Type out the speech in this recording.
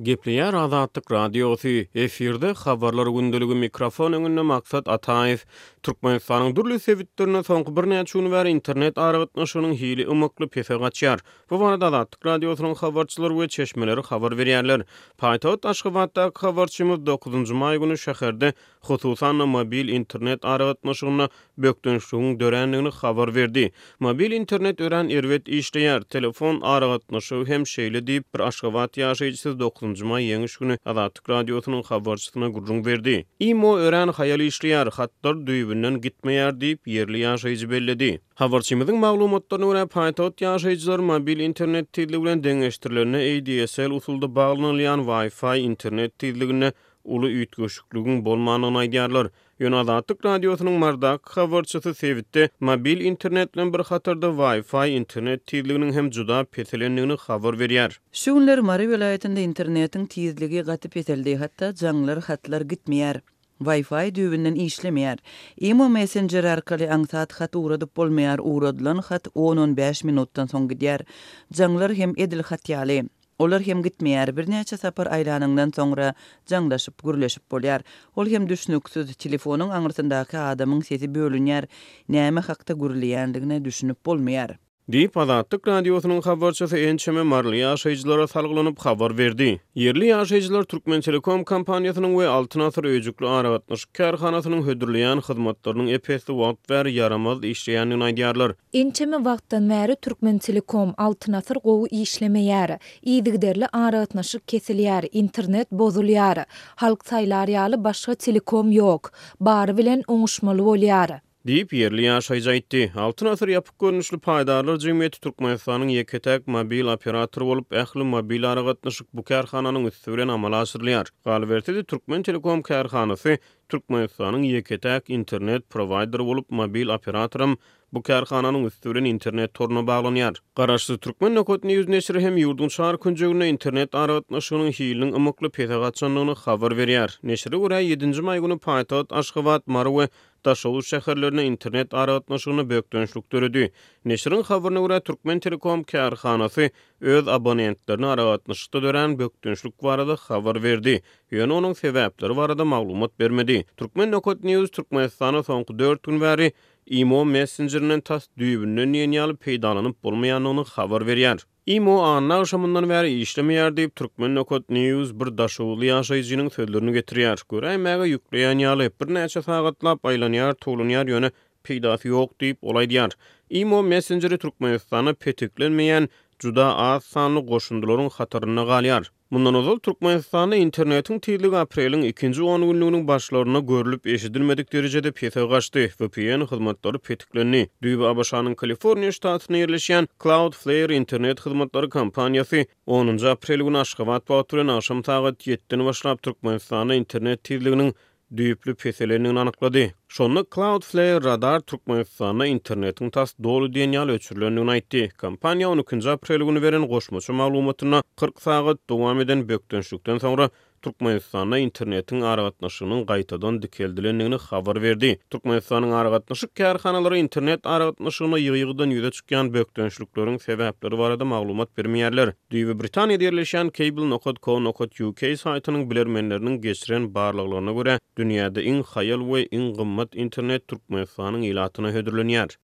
Gepleýär Azatlyk radiosy efirde habarlar gündöligi mikrofon öňünde maksat Ataýew Türkmenistanyň dürli sebitlerine soňky bir näçe gün bäri internet aragatnaşynyň hili ymykly pese gaçýar. Bu barada Azatlyk radiosynyň habarçylary we çeşmeleri habar berýärler. Paýtagat Aşgabatdaky habarçymyz 9-njy may güni şäherde hususan mobil internet aragatnaşygyna bökdünşliginiň dörenligini habar berdi. Mobil internet ören erwet işleýär. Telefon aragatnaşy hem şeýle diýip bir Aşgabat ýaşaýjysy 9-njy may ýeňiş güni Azatlyk radiosynyň habarçysyna gurrun berdi. İmo ören haýal işleýär, hatlar düýbünden gitmeýär diýip ýerli ýaşaýjy belledi. Habarçymyzyň maglumatlaryna görä paýtagat ýaşaýjylar mobil internet tizligi bilen deňeşdirilerine ADSL usulda baglanylan Wi-Fi internet tizligine uly üýtgeşikligiň bolmanyny aýdýarlar. Ýöne Azatlyk radiosynyň mardak habarçysy Sevitde mobil internet bilen bir hatarda Wi-Fi internet tizliginiň hem juda peselenligini habar berýär. Şu günler Mari vilayetinde internetiň tizligi gaty peseldi, hatda jaňlar hatlar gitmeýär. Wi-Fi düýbünden işlemeýär. Imo Messenger arkaly aňsat hat uradyp bolmaýar, uradylan hat 10-15 minutdan soň gidýär. Jaňlar hem edil hat ýaly. Olar hem gitmeýär, bir näçe sapar aýlanyňdan soňra jaňlaşyp gürleşip bolýar. Ol hem düşnüksiz telefonyň aňyrsyndaky adamyň sesi bölünýär, näme hakda gürleýändigine düşünüp bolmaýar. Diýip Azatlyk radiosynyň habarçysy ençeme marly ýaşaýjylara salgylanyp habar berdi. Yerli ýaşaýjylar Türkmen Telekom kompaniýasynyň we Altyn Asr öýjükli aragatnaşyk kärhanasynyň hödürleýän hyzmatlarynyň epesli wagt ber yaramaz işleýänini aýdýarlar. Ençeme wagtdan bäri Türkmen Telekom Altyn Asr gowy işlemeýär. Ýygyderli aragatnaşyk kesilýär, internet bozulýar. Halk saýlary ýaly başga telekom ýok. Bary bilen oňuşmaly bolýar. Diýip yerli ýaşaýjy aýtdy. Altyn Asr ýapyk görnüşli paýdarlar jemgyýeti Türkmenistanyň ýeketäk mobil operatory bolup ähli mobil aragatnaşyk bu kärhananyň üstü bilen amal aşyrylýar. Galbertede Türkmen Telekom kärhanasy Türkmenistanyň ýeketäk internet provider bolup mobil operatorum bu kärhananyň üstü bilen internet toruna baglanýar. Garaşly Türkmen Nokot News neşri hem ýurdun şahar künjegine internet aragatnaşygynyň hiliniň ymykly pese gaçanlygyny habar berýär. Neşri görä 7-nji may güni Paýtagat, Aşgabat, Marwe Daşoğuz şäherlerine internet aragatnaşygyny bökdünşlik döredi. Neşriň habaryna görä Türkmen Telekom kärhanasy öz abonentlerini aragatnaşykda dören bökdünşlik barada habar berdi. Ýöne onuň sebäpleri barada maglumat bermedi. Türkmen Nokot News Türkmenistana soňky 4 gün bäri Imo Messenger'nen tas düýbünden ýeni peýdalanyp bolmaýanyny habar berýär. Imo anna akşamyndan bäri işlemeýär diýip Türkmen Nokot News bir daşowly ýaşaýjynyň sözlerini getirýär. Göräýmäge ýükleýän ýaly bir näçe sagatlap aýlanýar, tulunýar ýöne peýdasy ýok diýip olaýdýar. Imo Messengeri Türkmenistana petiklenmeýän juda az sanly goşundylaryň hataryna galýar. Mundan ozal Türkmenistanyň internetiň tizligi apreliň 2-nji 10 günlüğiniň başlaryna görülüp eşidilmedik derejede pese gaçdy. VPN hyzmatlary petiklendi. Düýbe Abaşanyň Kaliforniýa ştatyna ýerleşýän Cloudflare internet hyzmatlary kompaniýasy 10-njy aprel günü Aşgabat wagtyny akşam saat 7-den başlap Türkmenistanyň internet tizliginiň düýüplü peselenini anyklady. Şonu Cloudflare radar Türkmenistanyň internetiň tas dolu diýen ýaly öçürilendigini aýtdy. Kompaniýa 12-nji aprel günü beren goşmaça maglumatyna 40 saat dowam eden bökdünşlikden soňra Türkmenistanyň internetiň aragatnaşygynyň gaýtadan dikeldilendigini habar berdi. Türkmenistanyň aragatnaşyk kärhanalary internet aragatnaşygyna ýygydan ýüze çykýan bökdünşlikleriň sebäpleri barada maglumat bermeýärler. Düýbe Britaniýada ýerleşen cable.co.uk saýtynyň bilermenleriniň geçiren barlyklaryna görä dünýäde iň haýal we iň gymmat internet Türkmenistanyň ilatyna hödürlenýär.